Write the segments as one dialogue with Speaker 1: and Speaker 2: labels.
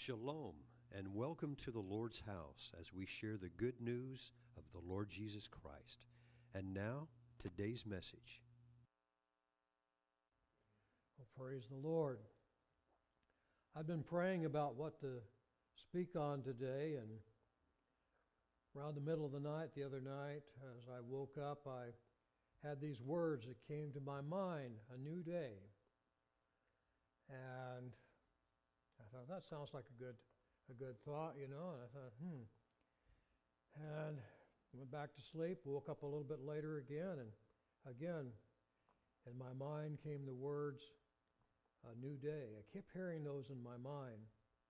Speaker 1: Shalom, and welcome to the Lord's house as we share the good news of the Lord Jesus Christ. And now, today's message.
Speaker 2: Well, praise the Lord. I've been praying about what to speak on today, and around the middle of the night, the other night, as I woke up, I had these words that came to my mind, a new day. And I thought, that sounds like a good thought, and I thought, And went back to sleep, woke up a little bit later again, and again, in my mind came the words, a new day. I kept hearing those in my mind.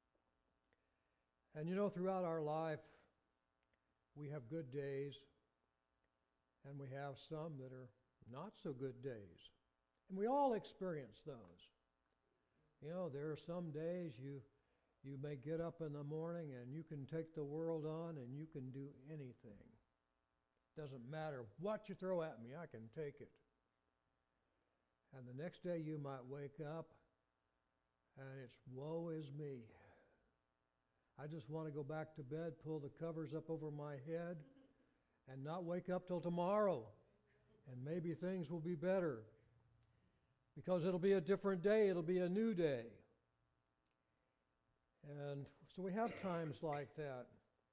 Speaker 2: And throughout our life, we have good days, and we have some that are not so good days. And we all experience those. There are some days you may get up in the morning and you can take the world on and you can do anything. Doesn't matter what you throw at me, I can take it. And the next day you might wake up and it's woe is me. I just want to go back to bed, pull the covers up over my head, and not wake up till tomorrow. And maybe things will be better. Because it'll be a different day, it'll be a new day. And so we have times like that.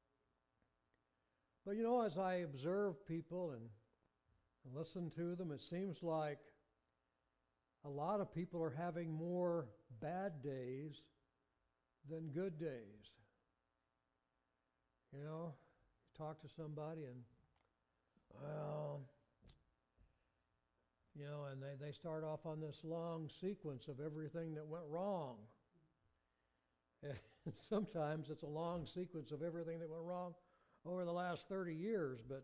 Speaker 2: But as I observe people and listen to them, it seems like a lot of people are having more bad days than good days. You talk to somebody and, and they start off on this long sequence of everything that went wrong. And sometimes it's a long sequence of everything that went wrong over the last 30 years. But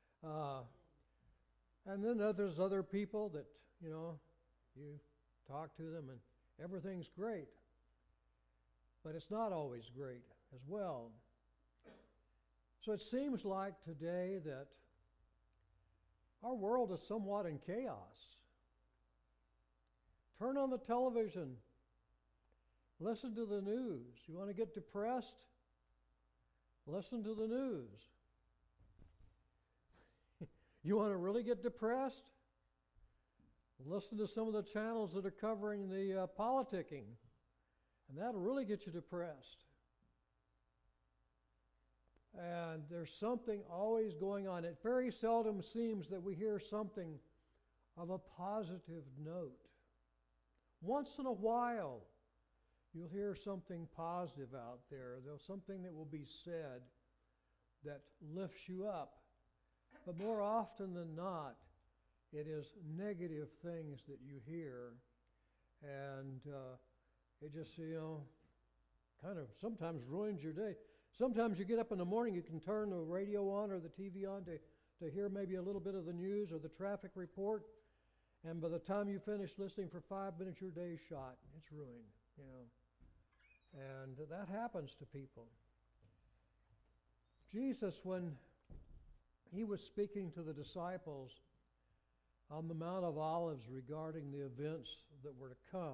Speaker 2: and then there's other people that, you talk to them and everything's great. But it's not always great as well. So it seems like today that our world is somewhat in chaos. Turn on the television. Listen to the news. You want to get depressed? Listen to the news. You want to really get depressed? Listen to some of the channels that are covering the politicking. And that'll really get you depressed. And there's something always going on. It very seldom seems that we hear something of a positive note. Once in a while, you'll hear something positive out there. There's something that will be said that lifts you up. But more often than not, it is negative things that you hear. And it just, kind of sometimes ruins your day. Sometimes you get up in the morning, you can turn the radio on or the TV on to hear maybe a little bit of the news or the traffic report, and by the time you finish listening for 5 minutes, your day's shot. It's ruined, And that happens to people. Jesus, when he was speaking to the disciples on the Mount of Olives regarding the events that were to come,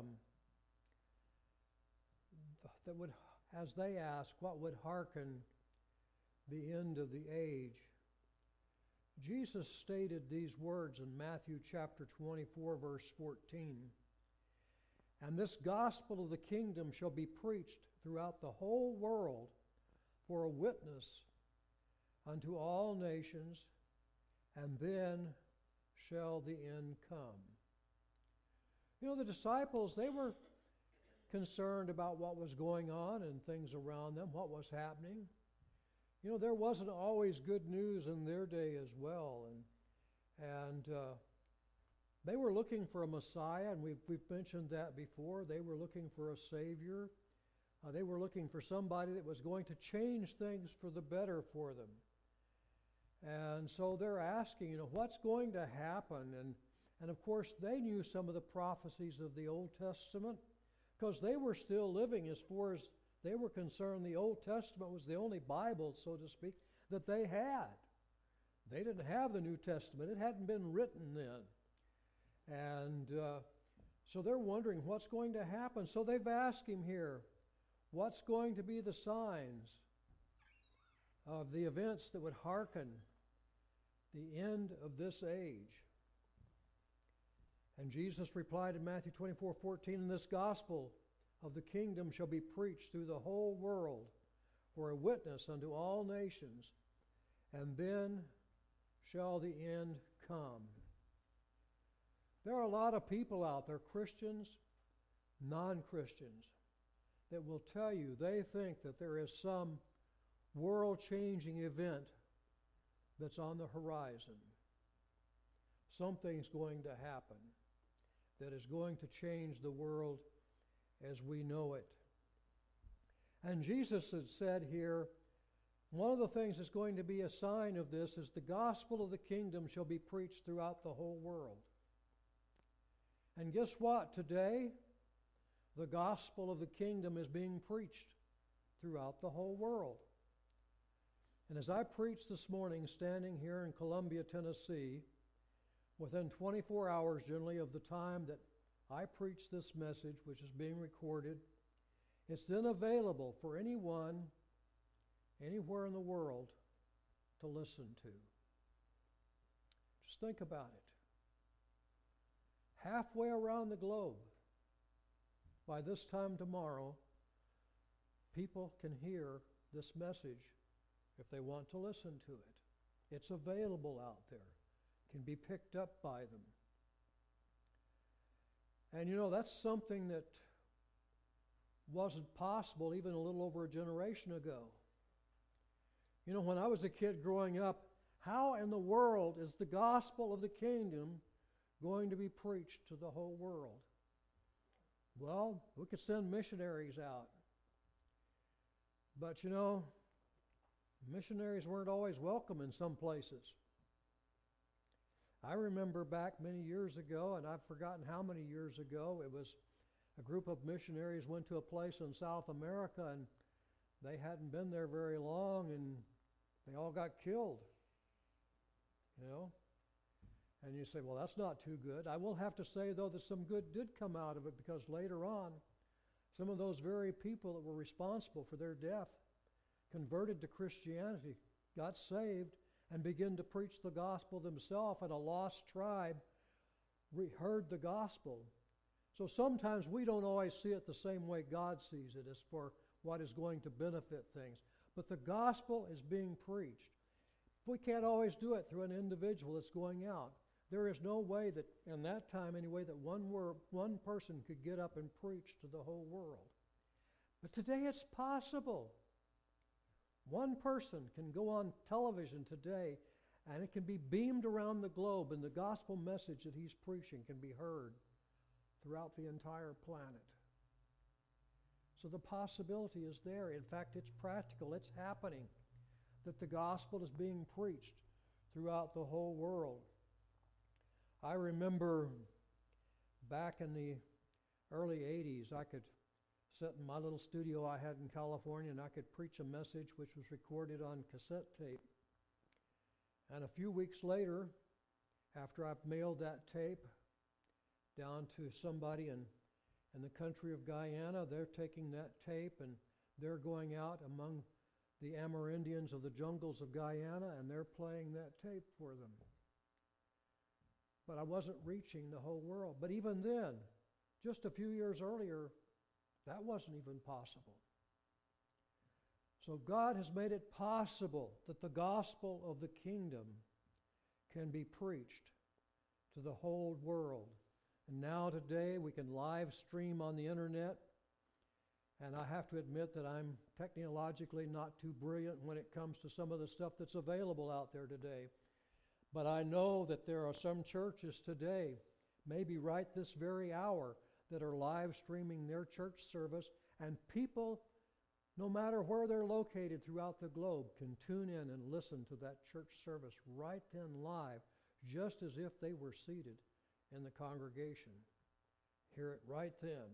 Speaker 2: that would, as they asked, what would hearken the end of the age? Jesus stated these words in Matthew chapter 24, verse 14. And this gospel of the kingdom shall be preached throughout the whole world for a witness unto all nations, and then shall the end come. The disciples, they were concerned about what was going on and things around them, what was happening. There wasn't always good news in their day as well, and they were looking for a Messiah, and we've mentioned that before. They were looking for a Savior. They were looking for somebody that was going to change things for the better for them. And so they're asking, what's going to happen? And of course, they knew some of the prophecies of the Old Testament, because they were still living. As far as they were concerned, the Old Testament was the only Bible, so to speak, that they had. They didn't have the New Testament. It hadn't been written then. And so they're wondering what's going to happen. So they've asked him here, What's going to be the signs of the events that would hearken the end of this age? And Jesus replied in Matthew 24:14, "And this gospel of the kingdom shall be preached through the whole world for a witness unto all nations, and then shall the end come." There are a lot of people out there, Christians, non-Christians, that will tell you they think that there is some world-changing event that's on the horizon. Something's going to happen that is going to change the world as we know it. And Jesus has said here, one of the things that's going to be a sign of this is the gospel of the kingdom shall be preached throughout the whole world. And guess what? Today, the gospel of the kingdom is being preached throughout the whole world. And as I preached this morning, standing here in Columbia, Tennessee, within 24 hours generally of the time that I preach this message, which is being recorded, it's then available for anyone, anywhere in the world, to listen to. Just think about it. Halfway around the globe, by this time tomorrow, people can hear this message if they want to listen to it. It's available out there. It can be picked up by them. And that's something that wasn't possible even a little over a generation ago. When I was a kid growing up, how in the world is the gospel of the kingdom going to be preached to the whole world? Well, we could send missionaries out. But missionaries weren't always welcome in some places. I remember back many years ago, and I've forgotten how many years ago, it was a group of missionaries went to a place in South America, and they hadn't been there very long, and they all got killed. And you say, well, that's not too good. I will have to say, though, that some good did come out of it, because later on, some of those very people that were responsible for their death converted to Christianity, got saved, and began to preach the gospel themselves, and a lost tribe heard the gospel. So sometimes we don't always see it the same way God sees it as for what is going to benefit things. But the gospel is being preached. We can't always do it through an individual that's going out. There is no way that, in that time anyway, that one person could get up and preach to the whole world. But today it's possible. One person can go on television today, and it can be beamed around the globe, and the gospel message that he's preaching can be heard throughout the entire planet. So the possibility is there. In fact, it's practical. It's happening that the gospel is being preached throughout the whole world. I remember back in the early 80s, I could sit in my little studio I had in California, and I could preach a message which was recorded on cassette tape. And a few weeks later, after I've mailed that tape down to somebody in the country of Guyana, they're taking that tape and they're going out among the Amerindians of the jungles of Guyana, and they're playing that tape for them. But I wasn't reaching the whole world. But even then, just a few years earlier, that wasn't even possible. So God has made it possible that the gospel of the kingdom can be preached to the whole world. And now today we can live stream on the internet. And I have to admit that I'm technologically not too brilliant when it comes to some of the stuff that's available out there today. But I know that there are some churches today, maybe right this very hour, that are live streaming their church service, and people, no matter where they're located throughout the globe, can tune in and listen to that church service right then live, just as if they were seated in the congregation. Hear it right then.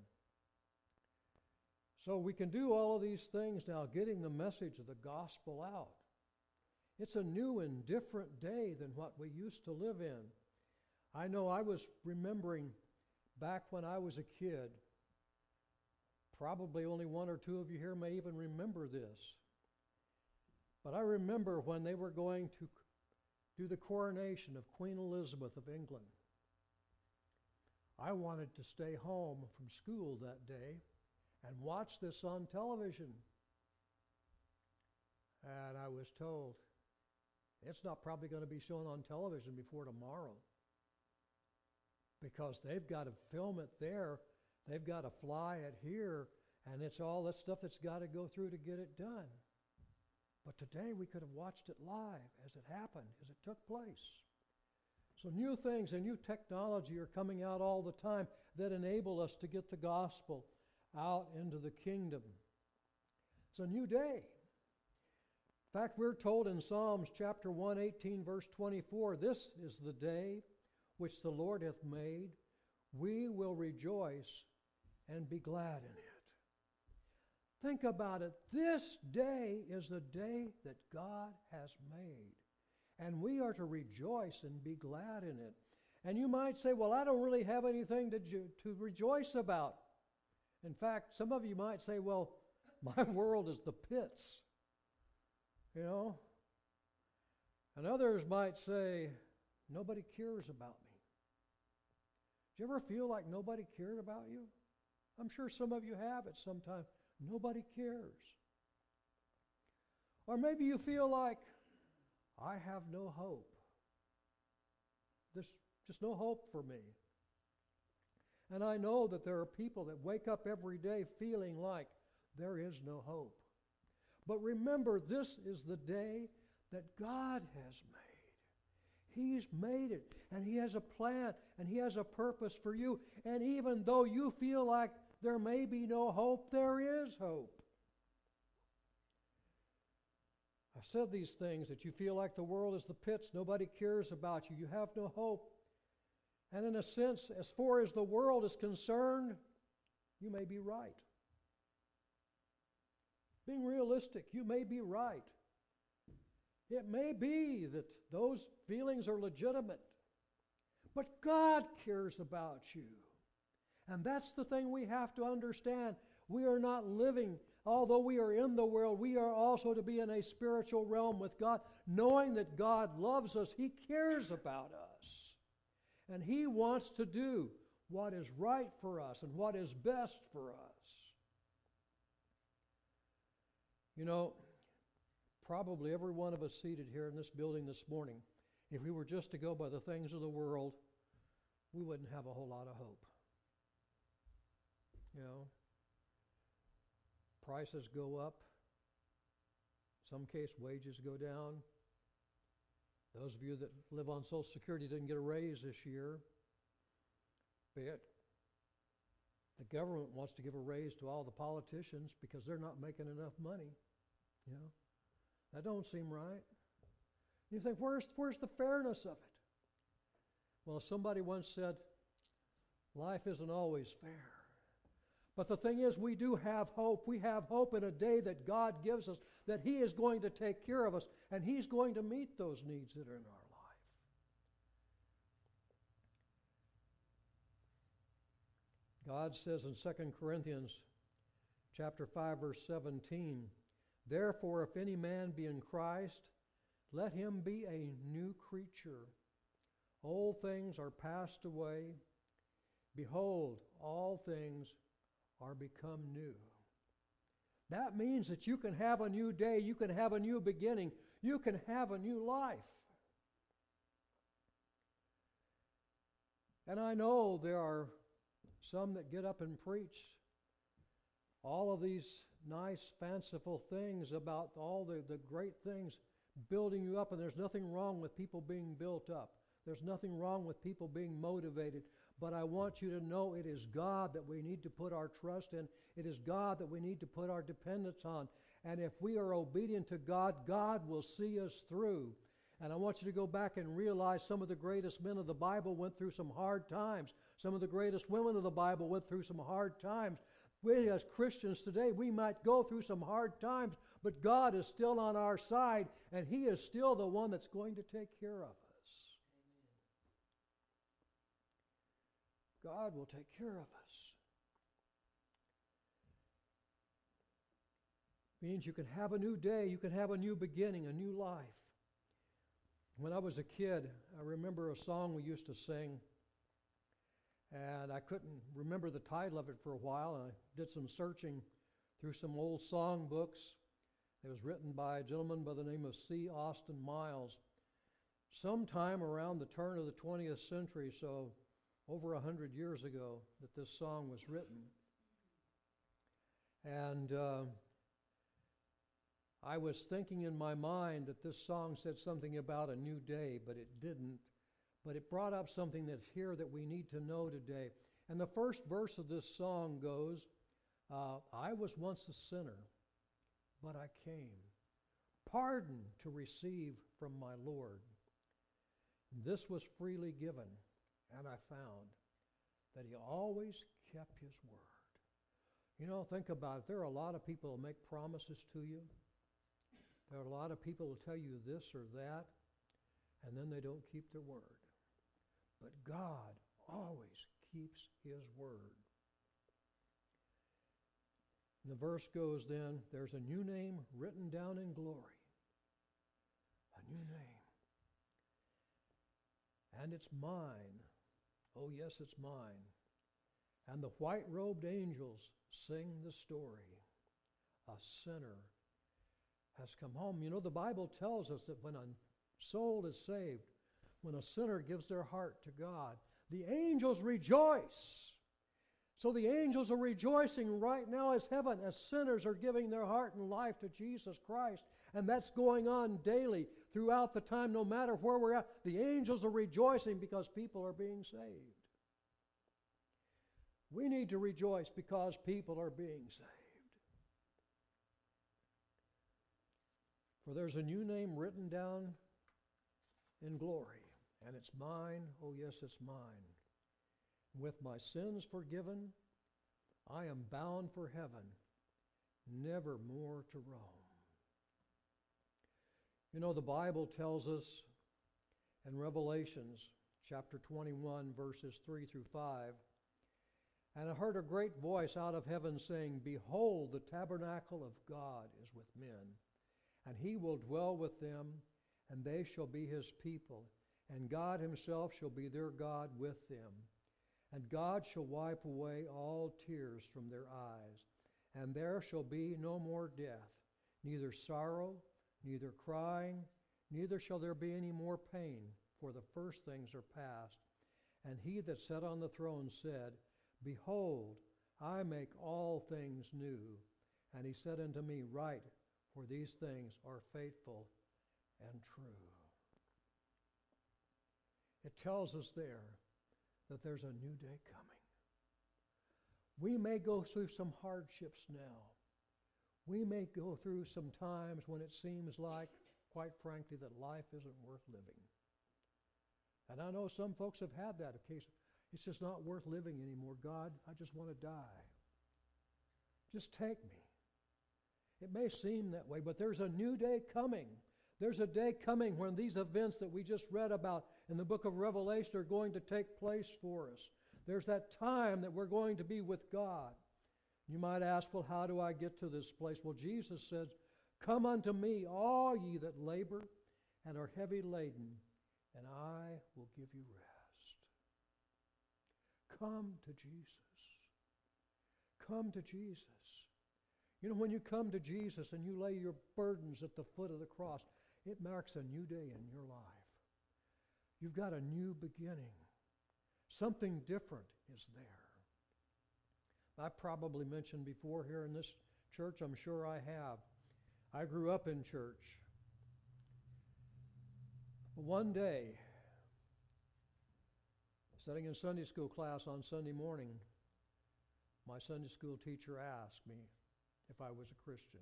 Speaker 2: So we can do all of these things now, getting the message of the gospel out. It's a new and different day than what we used to live in. I know I was remembering back when I was a kid, Probably only one or two of you here may even remember this. But I remember when they were going to do the coronation of Queen Elizabeth of England. I wanted to stay home from school that day and watch this on television. And I was told, it's not probably going to be shown on television before tomorrow, because they've got to film it there, they've got to fly it here, and it's all that stuff that's got to go through to get it done. But today we could have watched it live as it happened, as it took place. So new things and new technology are coming out all the time that enable us to get the gospel out into the kingdom. It's a new day. In fact, we're told in Psalms chapter 118, verse 24, this is the day which the Lord hath made. We will rejoice and be glad in it. Think about it. This day is the day that God has made. And we are to rejoice and be glad in it. And you might say, well, I don't really have anything to rejoice about. In fact, some of you might say, well, my world is the pits. You know? And others might say, nobody cares about me. Do you ever feel like nobody cared about you? I'm sure some of you have at some time. Nobody cares. Or maybe you feel like, I have no hope. There's just no hope for me. And I know that there are people that wake up every day feeling like there is no hope. But remember, this is the day that God has made. He's made it, and He has a plan, and He has a purpose for you. And even though you feel like there may be no hope, there is hope. I said these things, that you feel like the world is the pits, nobody cares about you, you have no hope. And in a sense, as far as the world is concerned, you may be right. Being realistic, you may be right. It may be that those feelings are legitimate, but God cares about you. And that's the thing we have to understand. We are not living, although we are in the world, we are also to be in a spiritual realm with God, knowing that God loves us. He cares about us. And He wants to do what is right for us and what is best for us. You know, probably every one of us seated here in this building this morning, if we were just to go by the things of the world, we wouldn't have a whole lot of hope. You know, prices go up. Some case wages go down. Those of you that live on Social Security didn't get a raise this year. But the government wants to give a raise to all the politicians because they're not making enough money. You know, that don't seem right. You think, where's the fairness of it? Well, somebody once said, life isn't always fair. But the thing is, we do have hope. We have hope in a day that God gives us, that He is going to take care of us, and He's going to meet those needs that are in our life. God says in 2 Corinthians chapter 5, verse 17, therefore, if any man be in Christ, let him be a new creature. Old things are passed away. Behold, all things are become new. That means that you can have a new day, you can have a new beginning, you can have a new life. And I know there are some that get up and preach all of these nice, fanciful things about all the great things building you up, and there's nothing wrong with people being built up. There's nothing wrong with people being motivated. But I want you to know it is God that we need to put our trust in. It is God that we need to put our dependence on. And if we are obedient to God, God will see us through. And I want you to go back and realize some of the greatest men of the Bible went through some hard times. Some of the greatest women of the Bible went through some hard times. We as Christians today, we might go through some hard times, but God is still on our side, and He is still the one that's going to take care of us. God will take care of us. means you can have a new day, you can have a new beginning, a new life. When I was a kid, I remember a song we used to sing, and I couldn't remember the title of it for a while, and I did some searching through some old song books. It was written by a gentleman by the name of C. Austin Miles, sometime around the turn of the 20th century, so over 100 years ago that this song was written. And I was thinking in my mind that this song said something about a new day, but it didn't. But it brought up something that's here that we need to know today. And the first verse of this song goes, I was once a sinner, but I came, pardon to receive from my Lord. This was freely given, and I found that he always kept his word. You know, think about it. There are a lot of people who make promises to you. There are a lot of people who tell you this or that, and then they don't keep their word. But God always keeps his word. And the verse goes then, there's a new name written down in glory. A new name. And it's mine. Oh, yes, it's mine. And the white-robed angels sing the story. A sinner has come home. You know, the Bible tells us that when a soul is saved, when a sinner gives their heart to God, the angels rejoice. So the angels are rejoicing right now as heaven, as sinners are giving their heart and life to Jesus Christ. And that's going on daily throughout the time, no matter where we're at. The angels are rejoicing because people are being saved. We need to rejoice because people are being saved. For there's a new name written down in glory, and it's mine, oh yes, it's mine. With my sins forgiven, I am bound for heaven, never more to roam. You know, the Bible tells us in Revelations chapter 21, verses 3 through 5, and I heard a great voice out of heaven saying, Behold, the tabernacle of God is with men, and he will dwell with them, and they shall be his people, and God himself shall be their God with them. And God shall wipe away all tears from their eyes, and there shall be no more death, neither sorrow, neither crying, neither shall there be any more pain, for the first things are past. And he that sat on the throne said, Behold, I make all things new. And he said unto me, Write, for these things are faithful and true. It tells us there that there's a new day coming. We may go through some hardships now. We may go through some times when it seems like, quite frankly, that life isn't worth living. And I know some folks have had that occasion. It's just not worth living anymore. God, I just want to die. Just take me. It may seem that way, but there's a new day coming. There's a day coming when these events that we just read about in the book of Revelation are going to take place for us. There's that time that we're going to be with God. You might ask, well, how do I get to this place? Well, Jesus says, Come unto me, all ye that labor and are heavy laden, and I will give you rest. Come to Jesus. Come to Jesus. You know, when you come to Jesus and you lay your burdens at the foot of the cross, it marks a new day in your life. You've got a new beginning. Something different is there. I probably mentioned before here in this church, I'm sure I have. I grew up in church. One day, sitting in Sunday school class on Sunday morning, my Sunday school teacher asked me if I was a Christian.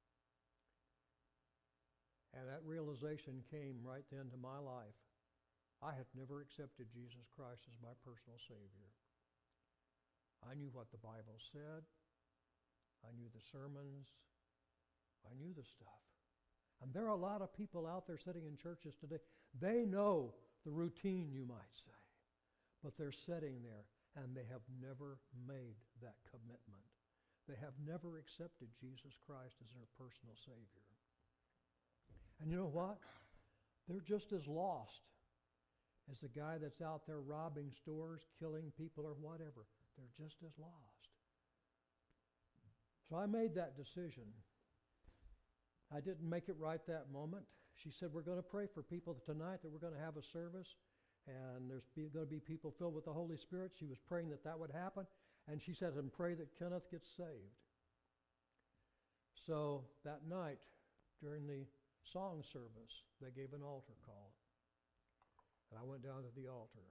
Speaker 2: And that realization came right then to my life. I had never accepted Jesus Christ as my personal Savior. I knew what the Bible said. I knew the sermons. I knew the stuff. And there are a lot of people out there sitting in churches today. They know the routine, you might say. But they're sitting there and they have never made that commitment. They have never accepted Jesus Christ as their personal Savior. And you know what? They're just as lost as the guy that's out there robbing stores, killing people, or whatever. They're just as lost. So I made that decision. I didn't make it right that moment. She said, we're going to pray for people tonight, that we're going to have a service, and there's going to be people filled with the Holy Spirit. She was praying that that would happen, and she said, and pray that Kenneth gets saved. So that night, during the song service, they gave an altar call. And I went down to the altar.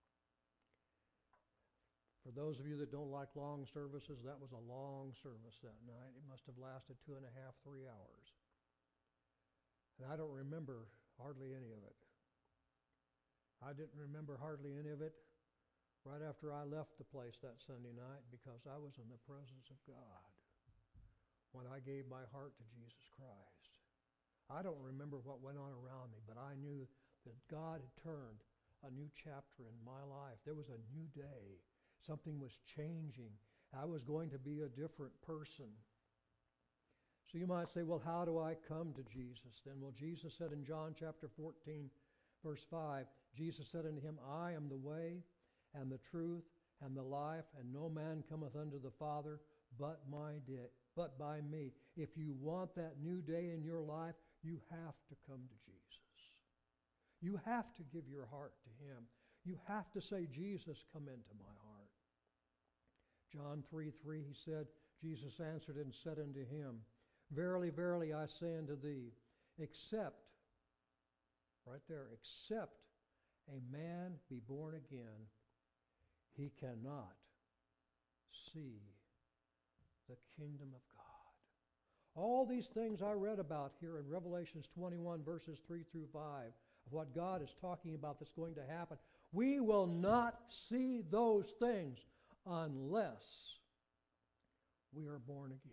Speaker 2: For those of you that don't like long services, that was a long service that night. It must have lasted 2.5, 3 hours. And I don't remember hardly any of it. I didn't remember hardly any of it right after I left the place that Sunday night, because I was in the presence of God when I gave my heart to Jesus Christ. I don't remember what went on around me, but I knew that God had turned a new chapter in my life. There was a new day. Something was changing. I was going to be a different person. So you might say, well, how do I come to Jesus then? Well, Jesus said in John chapter 14, verse 5, Jesus said unto him, I am the way and the truth and the life, and no man cometh unto the Father but by me. If you want that new day in your life, you have to come to Jesus. You have to give your heart to Him. You have to say, Jesus, come into my heart. John 3:3, he said, Jesus answered and said unto him, Verily, verily, I say unto thee, except, right there, except a man be born again, he cannot see the kingdom of God. All these things I read about here in Revelations 21, verses 3 through 5, of what God is talking about that's going to happen, we will not see those things unless we are born again.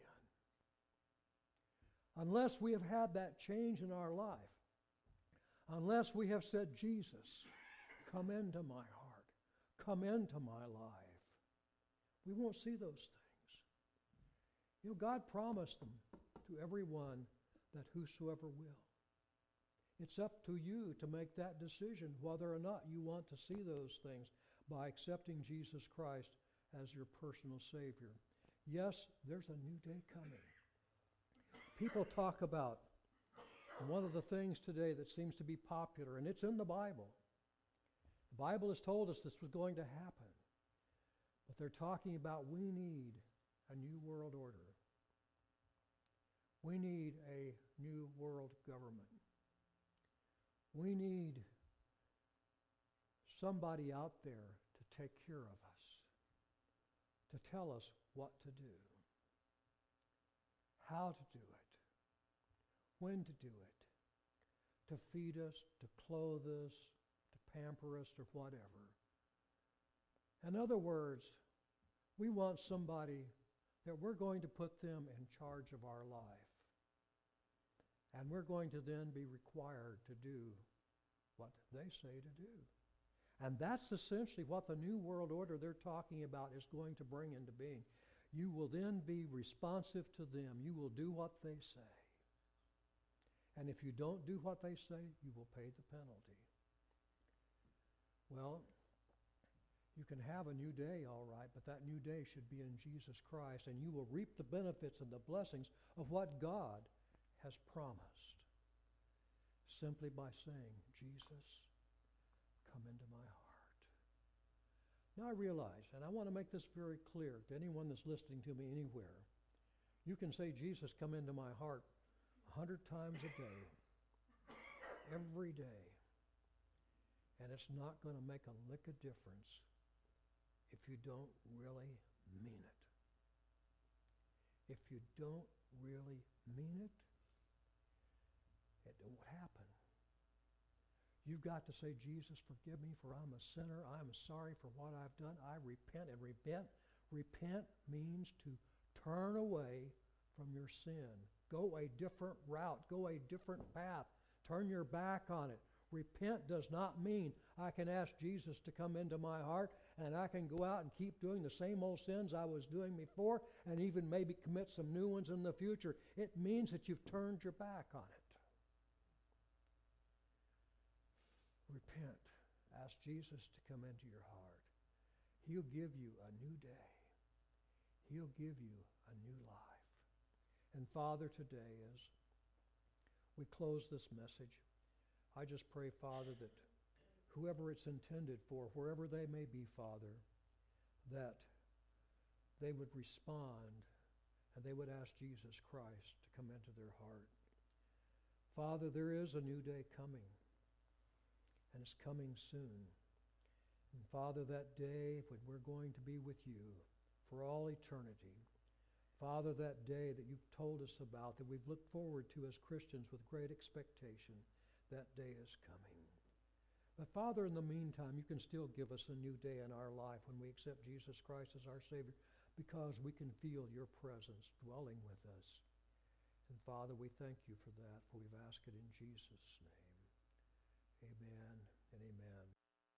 Speaker 2: Unless we have had that change in our life. Unless we have said, Jesus, come into my heart. Come into my life. We won't see those things. You know, God promised them to everyone that whosoever will. It's up to you to make that decision whether or not you want to see those things by accepting Jesus Christ as your personal Savior. Yes, there's a new day coming. People talk about one of the things today that seems to be popular, and it's in the Bible. The Bible has told us this was going to happen. But they're talking about we need a new world order. We need a new world government. We need somebody out there to take care of us, to tell us what to do, how to do it, when to do it, to feed us, to clothe us, to pamper us, or whatever. In other words, we want somebody that we're going to put them in charge of our life. And we're going to then be required to do what they say to do. And that's essentially what the New World Order they're talking about is going to bring into being. You will then be responsive to them. You will do what they say. And if you don't do what they say, you will pay the penalty. Well, you can have a new day, all right, but that new day should be in Jesus Christ, and you will reap the benefits and the blessings of what God has promised simply by saying, Jesus, come into my heart. Now I realize, and I want to make this very clear to anyone that's listening to me anywhere, you can say, Jesus, come into my heart 100 times a day, every day, and it's not going to make a lick of difference if you don't really mean it. If you don't really mean it, it won't happen. You've got to say, Jesus, forgive me, for I'm a sinner. I'm sorry for what I've done. I repent. And repent means to turn away from your sin. Go a different route. Go a different path. Turn your back on it. Repent does not mean I can ask Jesus to come into my heart and I can go out and keep doing the same old sins I was doing before and even maybe commit some new ones in the future. It means that you've turned your back on it. Repent. Ask Jesus to come into your heart. He'll give you a new day. He'll give you a new life. And Father, today as we close this message, I just pray, Father, that whoever it's intended for, wherever they may be, Father, that they would respond and they would ask Jesus Christ to come into their heart. Father, there is a new day coming, and it's coming soon. And Father, that day when we're going to be with you for all eternity, Father, that day that you've told us about, that we've looked forward to as Christians with great expectation, that day is coming. But Father, in the meantime, you can still give us a new day in our life when we accept Jesus Christ as our Savior, because we can feel your presence dwelling with us. And Father, we thank you for that, for we've asked it in Jesus' name. Amen and amen.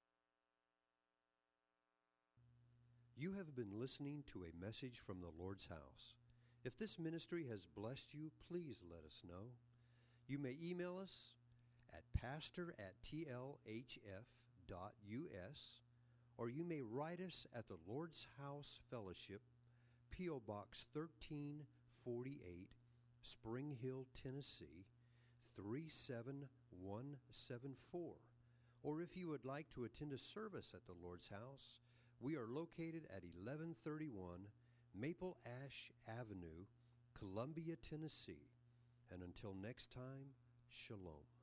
Speaker 1: You have been listening to a message from the Lord's house. If this ministry has blessed you, please let us know. You may email us at pastor@tlhf.us, or you may write us at the Lord's House Fellowship, P.O. Box 1348, Spring Hill, Tennessee, 37174. Or if you would like to attend a service at the Lord's House, we are located at 1131 Maple Ash Avenue, Columbia, Tennessee. And until next time, shalom.